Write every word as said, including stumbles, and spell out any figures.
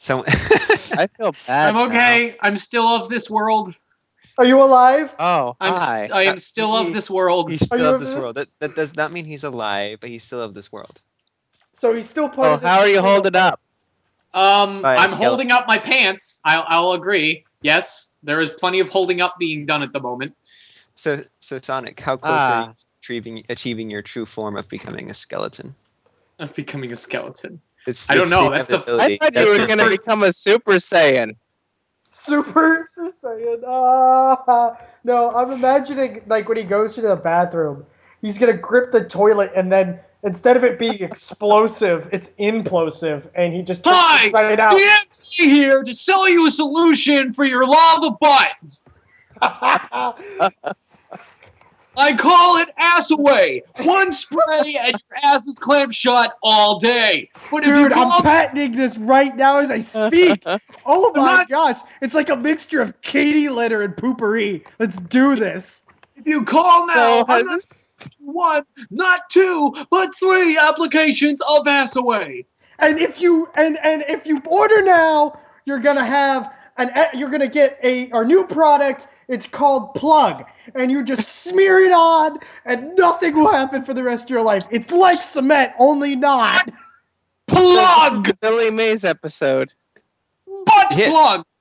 So I feel bad. I'm okay. Now. I'm still of this world. Are you alive? Oh, I'm hi. st- I am Uh, still he- of this world. he's Are still you of of this the- world. That that does not mean he's alive, but he's still of this world. So he's still part Oh, of this. how are you casino holding club. up? Um, By a I'm skeleton. holding up my pants. I'll, I'll agree. Yes, there is plenty of holding up being done at the moment. So so Sonic, how close Ah. are you to achieving achieving your true form of becoming a skeleton? Of becoming a skeleton. It's, I don't it's know, that's the- inevitability. I thought you That's were the gonna first- become a Super Saiyan. Super Super Saiyan. Ah, no, I'm imagining like when he goes to the bathroom, he's gonna grip the toilet and then instead of it being explosive, it's implosive, and he just turns Hi, inside out. D M C here to sell you a solution for your lava butt. I call it ass away. One spray and your ass is clamped shut all day. But if Dude, you I'm call patenting this right now as I speak. Oh I'm my not- gosh, it's like a mixture of Katie litter and poopery. Let's do this. if you call now, So I'm has not this? one, not two, but three applications of ass away. And if you and and if you order now, you're gonna have an you're gonna get a our new product. It's called Plug, and you just smear it on, and nothing will happen for the rest of your life. It's like cement, only not. Plug! Billy Mays episode. Butt Yeah. plug!